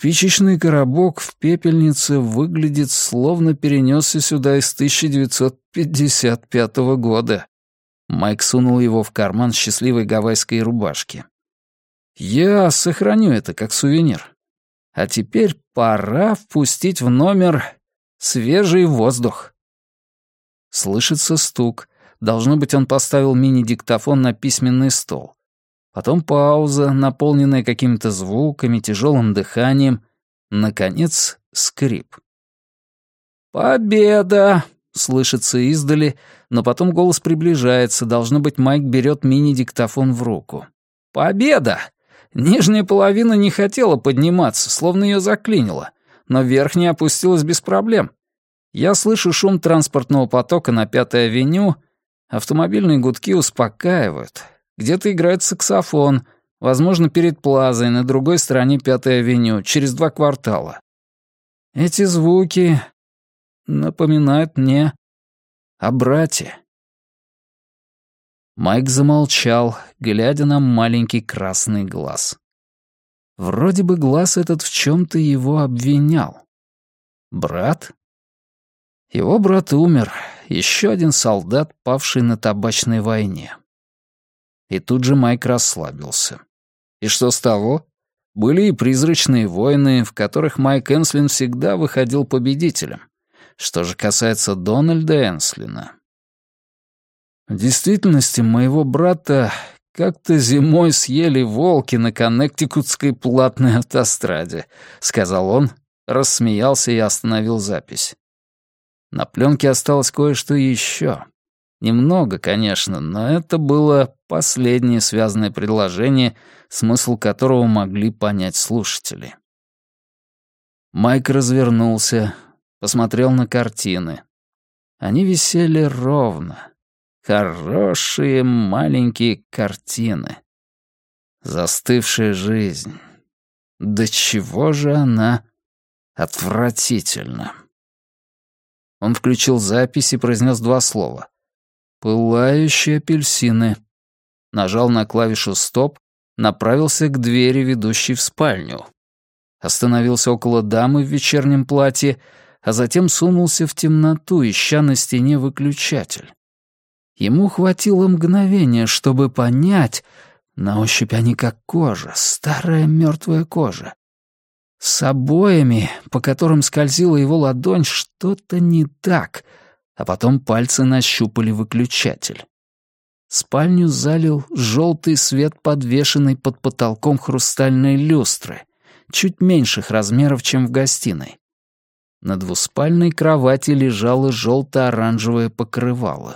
Спичечный коробок в пепельнице выглядит, словно перенесся сюда из 1955 года. Майк сунул его в карман счастливой гавайской рубашки. Я сохраню это как сувенир. А теперь пора впустить в номер свежий воздух. Слышится стук. Должно быть, он поставил мини-диктофон на письменный стол. Потом пауза, наполненная какими-то звуками, тяжелым дыханием. Наконец, скрип. «Победа!» — слышится издали, но потом голос приближается. Должно быть, Майк берет мини-диктофон в руку. «Победа!» Нижняя половина не хотела подниматься, словно ее заклинило, но верхняя опустилась без проблем. Я слышу шум транспортного потока на 5-й авеню, автомобильные гудки успокаивают. Где-то играет саксофон, возможно, перед Плазой, на другой стороне 5-й авеню, через 2 квартала. Эти звуки напоминают мне о брате. Майк замолчал, глядя на маленький красный глаз. Вроде бы глаз этот в чем-то его обвинял. Брат? Его брат умер, еще один солдат, павший на табачной войне. И тут же Майк расслабился. И что с того? Были и призрачные войны, в которых Майк Энслин всегда выходил победителем. Что же касается Дональда Энслина... В действительности, моего брата как-то зимой съели волки на Коннектикутской платной автостраде, сказал он, рассмеялся и остановил запись. На пленке осталось кое-что еще. Немного, конечно, но это было последнее связанное предложение, смысл которого могли понять слушатели. Майк развернулся, посмотрел на картины. Они висели ровно. Хорошие маленькие картины. Застывшая жизнь. Да чего же она отвратительна. Он включил запись и произнес 2 слова. «Пылающие апельсины». Нажал на клавишу «Стоп», направился к двери, ведущей в спальню. Остановился около дамы в вечернем платье, а затем сунулся в темноту, ища на стене выключатель. Ему хватило мгновения, чтобы понять, на ощупь они как кожа, старая мертвая кожа. С обоями, по которым скользила его ладонь, что-то не так, а потом пальцы нащупали выключатель. Спальню залил желтый свет, подвешенный под потолком хрустальной люстры, чуть меньших размеров, чем в гостиной. На двуспальной кровати лежало желто-оранжевое покрывало.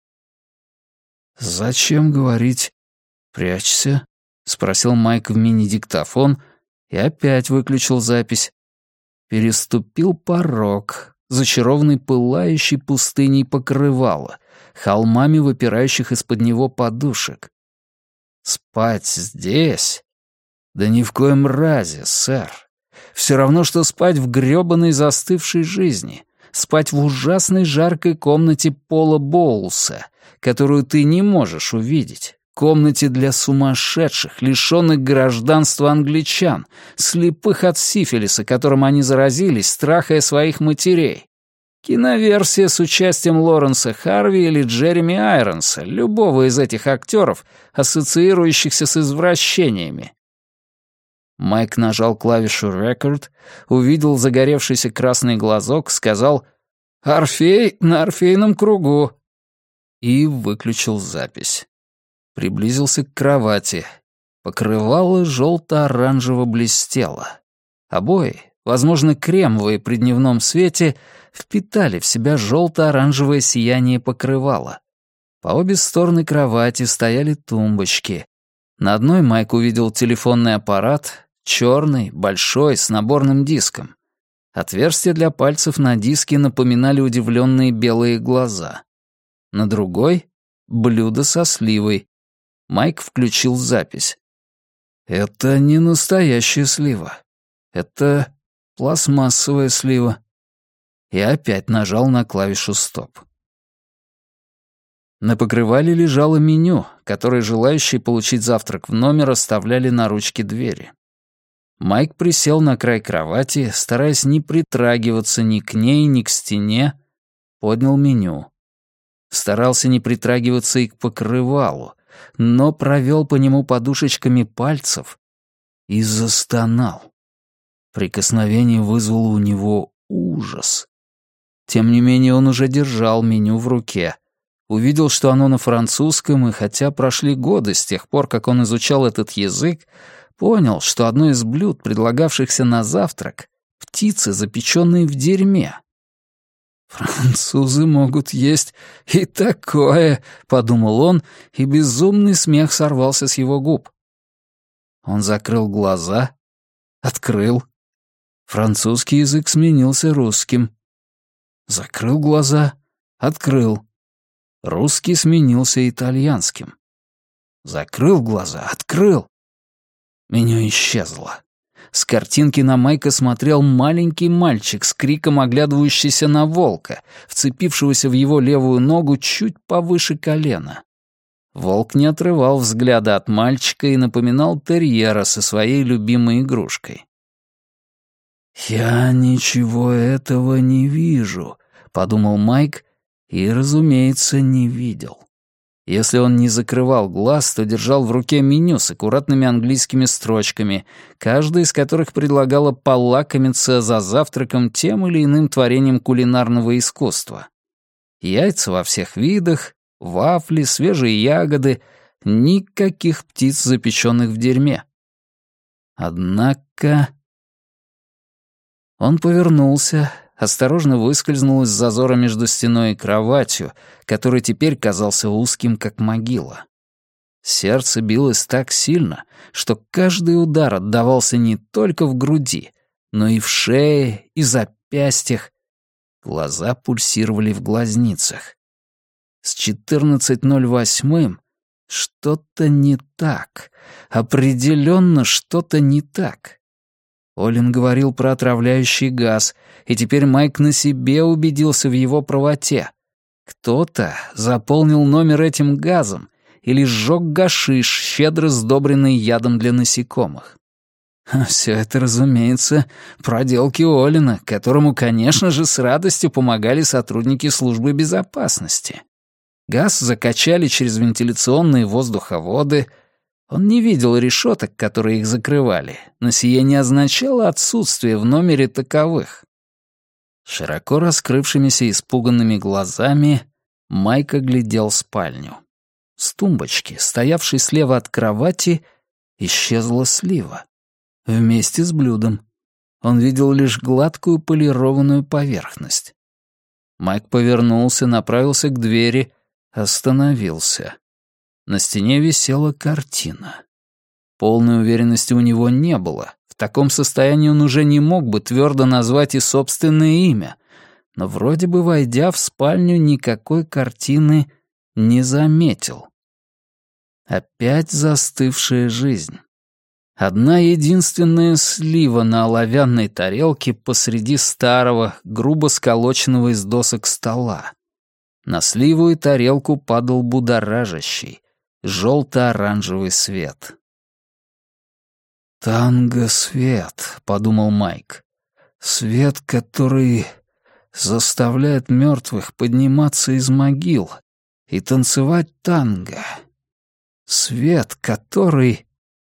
«Зачем говорить «прячься»?» — спросил Майк в мини-диктофон и опять выключил запись. Переступил порог, зачарованный пылающей пустыней покрывала, холмами выпирающих из-под него подушек. «Спать здесь? Да ни в коем разе, сэр. Все равно, что спать в грёбаной застывшей жизни, спать в ужасной жаркой комнате Пола Боулса, которую ты не можешь увидеть, комнате для сумасшедших, лишённых гражданства англичан, слепых от сифилиса, которым они заразились, страхая своих матерей. Киноверсия с участием Лоренса Харви или Джереми Айронса, любого из этих актеров, ассоциирующихся с извращениями». Майк нажал клавишу «Record», увидел загоревшийся красный глазок, сказал «Орфей на орфейном кругу» и выключил запись. Приблизился к кровати. Покрывало желто-оранжево блестело. Обои, возможно, кремовые при дневном свете, впитали в себя желто-оранжевое сияние покрывала. По обе стороны кровати стояли тумбочки. На одной Майк увидел телефонный аппарат, черный, большой, с наборным диском. Отверстия для пальцев на диске напоминали удивленные белые глаза. На другой — блюдо со сливой. Майк включил запись. Это не настоящая слива. Это пластмассовая слива. И опять нажал на клавишу «Стоп». На покрывале лежало меню, которое желающие получить завтрак в номер оставляли на ручке двери. Майк присел на край кровати, стараясь не притрагиваться ни к ней, ни к стене, поднял меню. Старался не притрагиваться и к покрывалу, но провел по нему подушечками пальцев и застонал. Прикосновение вызвало у него ужас. Тем не менее он уже держал меню в руке. Увидел, что оно на французском, и хотя прошли годы с тех пор, как он изучал этот язык, понял, что одно из блюд, предлагавшихся на завтрак, — птицы, запеченные в дерьме. «Французы могут есть и такое», — подумал он, и безумный смех сорвался с его губ. Он закрыл глаза, открыл. Французский язык сменился русским. Закрыл глаза, открыл. Русский сменился итальянским. Закрыл глаза, открыл. Меню исчезло. С картинки на Майка смотрел маленький мальчик с криком, оглядывающийся на волка, вцепившегося в его левую ногу чуть повыше колена. Волк не отрывал взгляда от мальчика и напоминал терьера со своей любимой игрушкой. «Я ничего этого не вижу», — подумал Майк и, разумеется, не видел. Если он не закрывал глаз, то держал в руке меню с аккуратными английскими строчками, каждая из которых предлагала полакомиться за завтраком тем или иным творением кулинарного искусства. Яйца во всех видах, вафли, свежие ягоды, никаких птиц, запеченных в дерьме. Однако... Он повернулся, осторожно выскользнул из зазора между стеной и кроватью, который теперь казался узким, как могила. Сердце билось так сильно, что каждый удар отдавался не только в груди, но и в шее, и запястьях. Глаза пульсировали в глазницах. С 14:08 что-то не так. Определенно что-то не так. Олин говорил про отравляющий газ, и теперь Майк на себе убедился в его правоте. Кто-то заполнил номер этим газом или сжег гашиш, щедро сдобренный ядом для насекомых. Все это, разумеется, проделки Олина, которому, конечно же, с радостью помогали сотрудники службы безопасности. Газ закачали через вентиляционные воздуховоды. Он не видел решеток, которые их закрывали, но сие не означало отсутствие в номере таковых. Широко раскрывшимися испуганными глазами Майк оглядел спальню. С тумбочки, стоявшей слева от кровати, исчезла слива. Вместе с блюдом. Он видел лишь гладкую полированную поверхность. Майк повернулся, направился к двери, остановился. На стене висела картина. Полной уверенности у него не было. В таком состоянии он уже не мог бы твердо назвать и собственное имя. Но вроде бы, войдя в спальню, никакой картины не заметил. Опять застывшая жизнь. Одна единственная слива на оловянной тарелке посреди старого, грубо сколоченного из досок стола. На сливу и тарелку падал будоражащий, желто-оранжевый свет. «Танго-свет», — подумал Майк. «Свет, который заставляет мертвых подниматься из могил и танцевать танго. Свет, который...»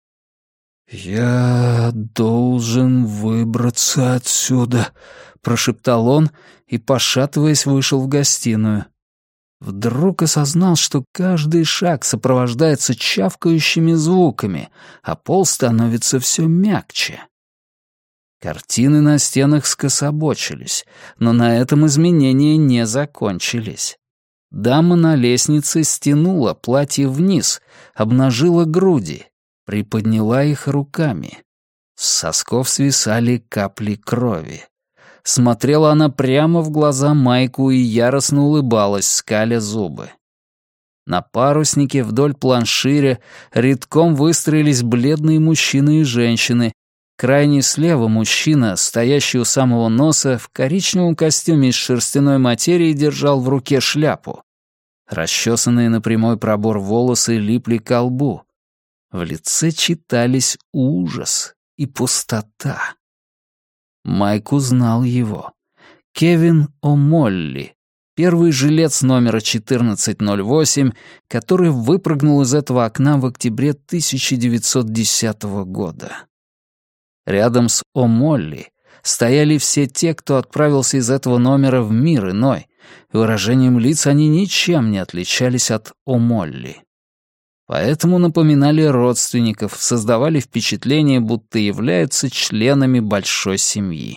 «Я должен выбраться отсюда», — прошептал он и, пошатываясь, вышел в гостиную. Вдруг осознал, что каждый шаг сопровождается чавкающими звуками, а пол становится все мягче. Картины на стенах скособочились, но на этом изменения не закончились. Дама на лестнице стянула платье вниз, обнажила груди, приподняла их руками. С сосков свисали капли крови. Смотрела она прямо в глаза Майку и яростно улыбалась, скаля зубы. На паруснике вдоль планширя рядком выстроились бледные мужчины и женщины. Крайне слева мужчина, стоящий у самого носа, в коричневом костюме из шерстяной материи держал в руке шляпу. Расчесанные на прямой пробор волосы липли к лбу. В лице читались ужас и пустота. Майк узнал его. Кевин О'Молли, первый жилец номера 1408, который выпрыгнул из этого окна в октябре 1910 года. Рядом с О'Молли стояли все те, кто отправился из этого номера в мир иной, и выражением лиц они ничем не отличались от О'Молли. Поэтому напоминали родственников, создавали впечатление, будто являются членами большой семьи.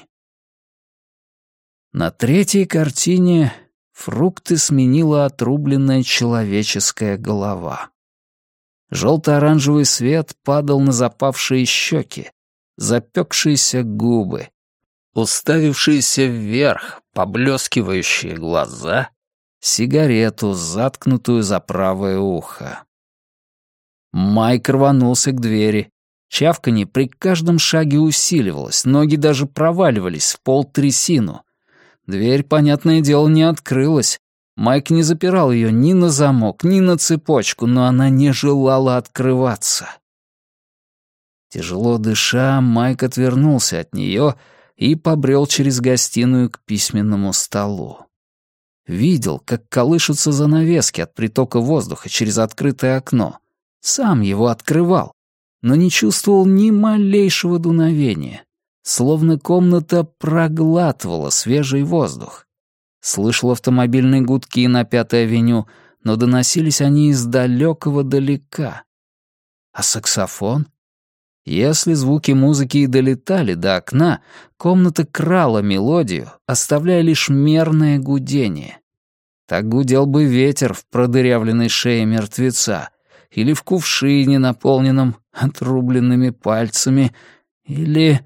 На третьей картине фрукты сменила отрубленная человеческая голова. Желто-оранжевый свет падал на запавшие щеки, запекшиеся губы, уставившиеся вверх, поблескивающие глаза, сигарету, заткнутую за правое ухо. Майк рванулся к двери. Чавканье при каждом шаге усиливалось, ноги даже проваливались в пол трясину. Дверь, понятное дело, не открылась. Майк не запирал ее ни на замок, ни на цепочку, но она не желала открываться. Тяжело дыша, Майк отвернулся от нее и побрел через гостиную к письменному столу. Видел, как колышутся занавески от притока воздуха через открытое окно. Сам его открывал, но не чувствовал ни малейшего дуновения, словно комната проглатывала свежий воздух. Слышал автомобильные гудки на Пятой авеню, но доносились они из далекого-далека. А саксофон? Если звуки музыки и долетали до окна, комната крала мелодию, оставляя лишь мерное гудение. Так гудел бы ветер в продырявленной шее мертвеца, или в кувшине, наполненном отрубленными пальцами, или...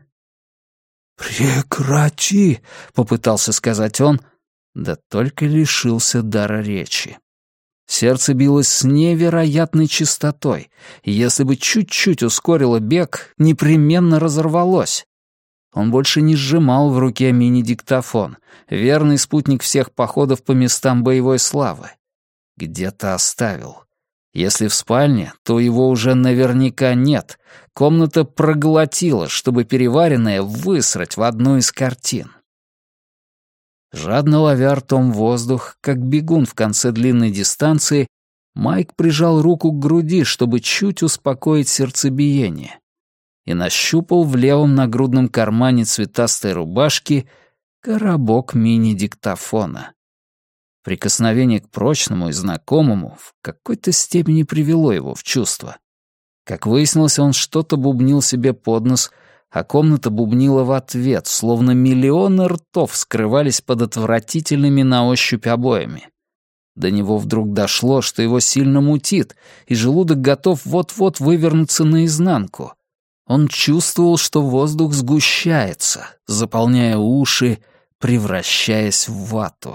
«Прекрати!» — попытался сказать он, да только лишился дара речи. Сердце билось с невероятной частотой, и если бы чуть-чуть ускорило бег, непременно разорвалось. Он больше не сжимал в руке мини-диктофон, верный спутник всех походов по местам боевой славы. Где-то оставил. Если в спальне, то его уже наверняка нет. Комната проглотила, чтобы переваренное высрать в одну из картин. Жадно ловя ртом воздух, как бегун в конце длинной дистанции, Майк прижал руку к груди, чтобы чуть успокоить сердцебиение, и нащупал в левом нагрудном кармане цветастой рубашки коробок мини-диктофона. Прикосновение к прочному и знакомому в какой-то степени привело его в чувство. Как выяснилось, он что-то бубнил себе под нос, а комната бубнила в ответ, словно миллионы ртов скрывались под отвратительными на ощупь обоями. До него вдруг дошло, что его сильно мутит, и желудок готов вот-вот вывернуться наизнанку. Он чувствовал, что воздух сгущается, заполняя уши, превращаясь в вату.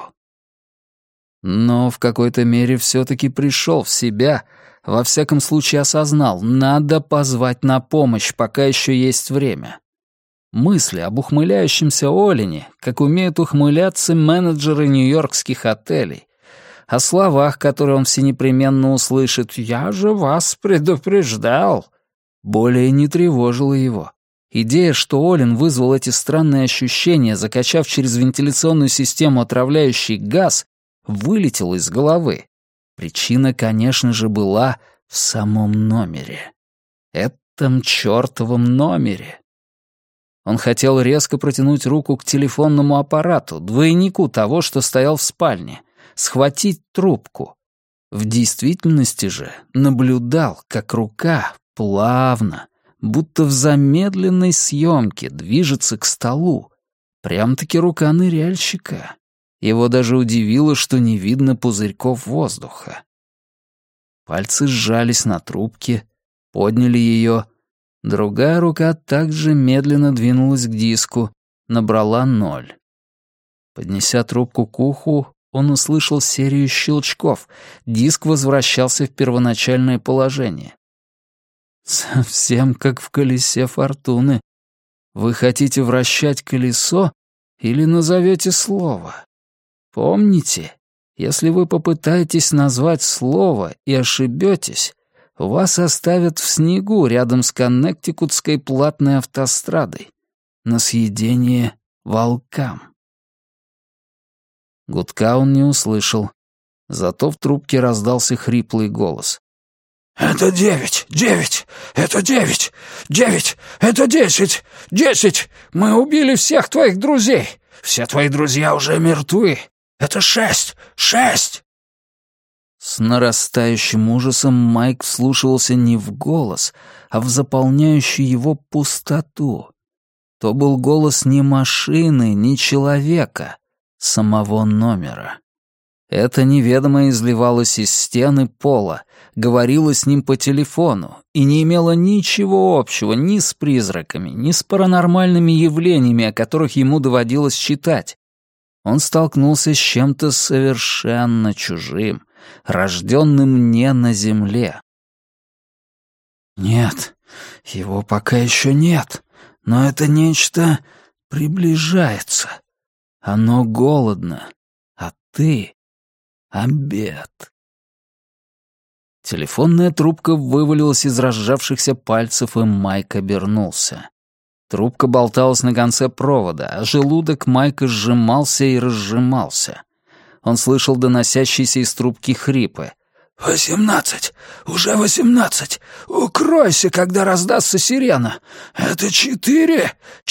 Но в какой-то мере все-таки пришел в себя, во всяком случае осознал, надо позвать на помощь, пока еще есть время. Мысли об ухмыляющемся Олене, как умеют ухмыляться менеджеры нью-йоркских отелей, о словах, которые он всенепременно услышит «Я же вас предупреждал», более не тревожила его. Идея, что Олен вызвал эти странные ощущения, закачав через вентиляционную систему отравляющий газ, вылетела из головы. Причина, конечно же, была в самом номере. Этом чёртовом номере. Он хотел резко протянуть руку к телефонному аппарату, двойнику того, что стоял в спальне, схватить трубку. В действительности же наблюдал, как рука плавно, будто в замедленной съемке, движется к столу. Прям-таки рука ныряльщика. Его даже удивило, что не видно пузырьков воздуха. Пальцы сжались на трубке, подняли ее. Другая рука также медленно двинулась к диску, набрала 0. Поднеся трубку к уху, он услышал серию щелчков. Диск возвращался в первоначальное положение. Совсем как в колесе фортуны. Вы хотите вращать колесо или назовете слово? Помните, если вы попытаетесь назвать слово и ошибетесь, вас оставят в снегу рядом с Коннектикутской платной автострадой на съедение волкам». Гудка он не услышал, зато в трубке раздался хриплый голос. «Это 9, 9, это 9, 9, это 10, 10. Мы убили всех твоих друзей. Все твои друзья уже мертвы. Это 6, 6». С нарастающим ужасом Майк вслушивался не в голос, а в заполняющую его пустоту. То был голос не машины, не человека, самого номера. Это неведомое изливалось из стены пола, говорило с ним по телефону и не имело ничего общего ни с призраками, ни с паранормальными явлениями, о которых ему доводилось читать. Он столкнулся с чем-то совершенно чужим, рожденным не на земле. «Нет, его пока еще нет, но это нечто приближается. Оно голодно, а ты — обед». Телефонная трубка вывалилась из разжавшихся пальцев, и Майк обернулся. Трубка болталась на конце провода, а желудок Майка сжимался и разжимался. Он слышал доносящиеся из трубки хрипы. 18, уже 18. Укройся, когда раздастся сирена. Это 4,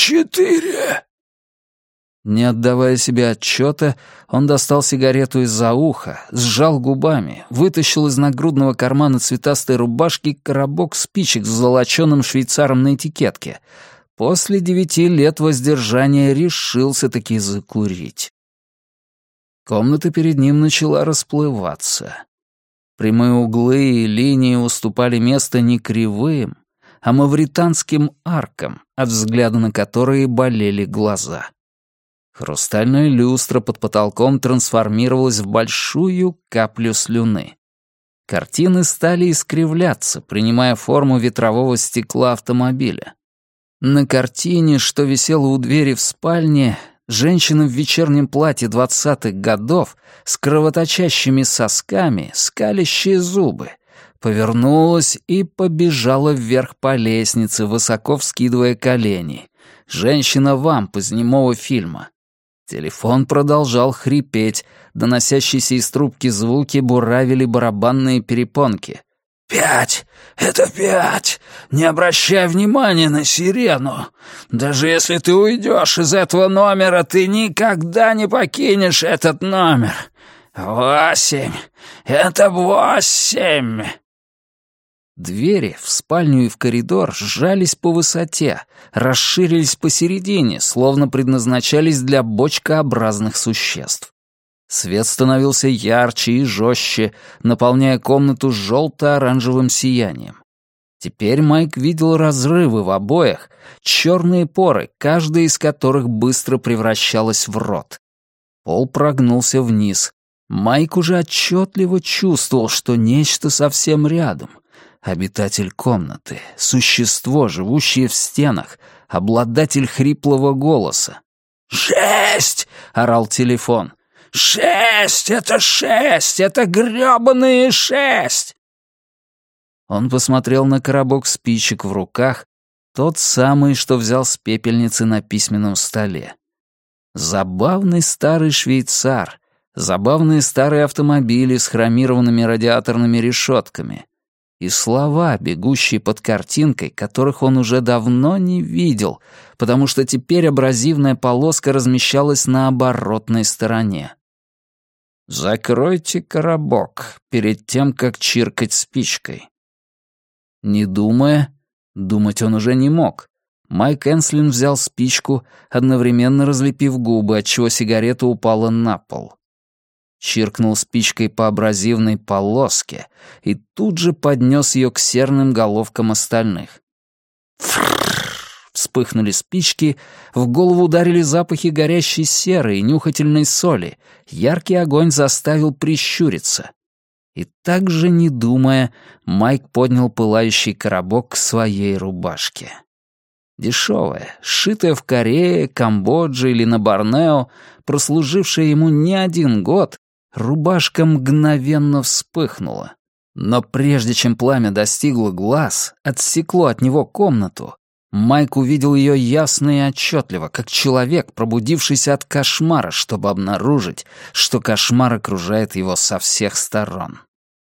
4. Не отдавая себе отчета, он достал сигарету из-за уха, сжал губами, вытащил из нагрудного кармана цветастой рубашки коробок спичек с золоченым швейцаром на этикетке. После 9 лет воздержания решился-таки закурить. Комната перед ним начала расплываться. Прямые углы и линии уступали место не кривым, а мавританским аркам, от взгляда на которые болели глаза. Хрустальная люстра под потолком трансформировалась в большую каплю слюны. Картины стали искривляться, принимая форму ветрового стекла автомобиля. На картине, что висела у двери в спальне, женщина в вечернем платье 20-х годов с кровоточащими сосками, скалящие зубы, повернулась и побежала вверх по лестнице, высоко вскидывая колени. Женщина-вамп из немого фильма. Телефон продолжал хрипеть, доносящиеся из трубки звуки буравили барабанные перепонки. 5, это 5. Не обращай внимания на сирену. Даже если ты уйдешь из этого номера, ты никогда не покинешь этот номер. 8, это 8. Двери в спальню и в коридор сжались по высоте, расширились посередине, словно предназначались для бочкообразных существ. Свет становился ярче и жестче, наполняя комнату желто-оранжевым сиянием. Теперь Майк видел разрывы в обоях, черные поры, каждая из которых быстро превращалась в рот. Пол прогнулся вниз. Майк уже отчетливо чувствовал, что нечто совсем рядом. Обитатель комнаты, существо, живущее в стенах, обладатель хриплого голоса. 6! — орал телефон. 6! Это 6! Это грёбаные 6! Он посмотрел на коробок спичек в руках, тот самый, что взял с пепельницы на письменном столе. Забавный старый швейцар, забавные старые автомобили с хромированными радиаторными решетками и слова, бегущие под картинкой, которых он уже давно не видел, потому что теперь абразивная полоска размещалась на оборотной стороне. «Закройте коробок перед тем, как чиркать спичкой». Не думая, думать он уже не мог. Майк Энслин взял спичку, одновременно разлепив губы, отчего сигарета упала на пол. Чиркнул спичкой по абразивной полоске и тут же поднес ее к серным головкам остальных. Вспыхнули спички, в голову ударили запахи горящей серы и нюхательной соли. Яркий огонь заставил прищуриться. И так же, не думая, Майк поднял пылающий коробок к своей рубашке. Дешевая, сшитая в Корее, Камбодже или на Борнео, прослужившая ему не 1 год, рубашка мгновенно вспыхнула. Но прежде чем пламя достигло глаз, отсекло от него комнату, Майк увидел ее ясно и отчетливо, как человек, пробудившийся от кошмара, чтобы обнаружить, что кошмар окружает его со всех сторон.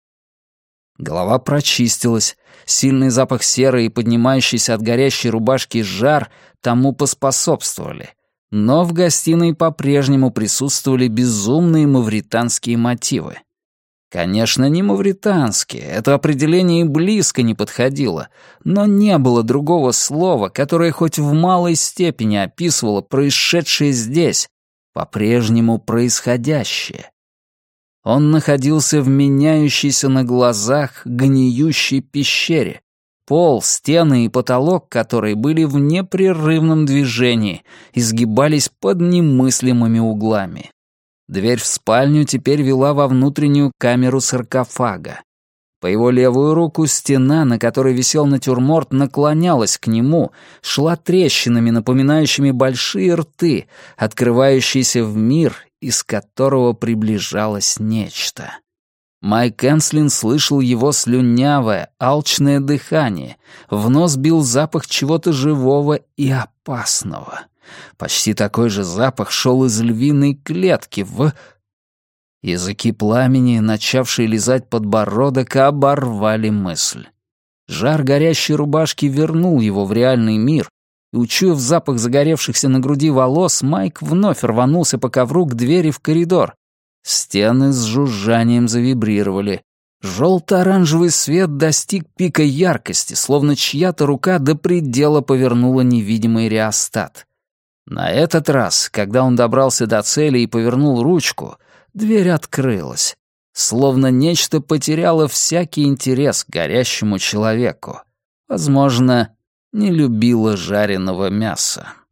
Голова прочистилась, сильный запах серы и поднимающийся от горящей рубашки жар тому поспособствовали, но в гостиной по-прежнему присутствовали безумные мавританские мотивы. Конечно, не мавританские, это определение и близко не подходило, но не было другого слова, которое хоть в малой степени описывало происшедшее здесь, по-прежнему происходящее. Он находился в меняющейся на глазах гниющей пещере, пол, стены и потолок которой были в непрерывном движении, изгибались под немыслимыми углами. Дверь в спальню теперь вела во внутреннюю камеру саркофага. По его левую руку стена, на которой висел натюрморт, наклонялась к нему, шла трещинами, напоминающими большие рты, открывающиеся в мир, из которого приближалось нечто. Майк Энслин слышал его слюнявое, алчное дыхание, в нос бил запах чего-то живого и опасного. Почти такой же запах шел из львиной клетки Языки пламени, начавшие лизать подбородок, оборвали мысль. Жар горящей рубашки вернул его в реальный мир, и, учуяв запах загоревшихся на груди волос, Майк вновь рванулся по ковру к двери в коридор. Стены с жужжанием завибрировали. Желто-оранжевый свет достиг пика яркости, словно чья-то рука до предела повернула невидимый реостат. На этот раз, когда он добрался до цели и повернул ручку, дверь открылась, словно нечто потеряло всякий интерес к горящему человеку. Возможно, не любило жареного мяса.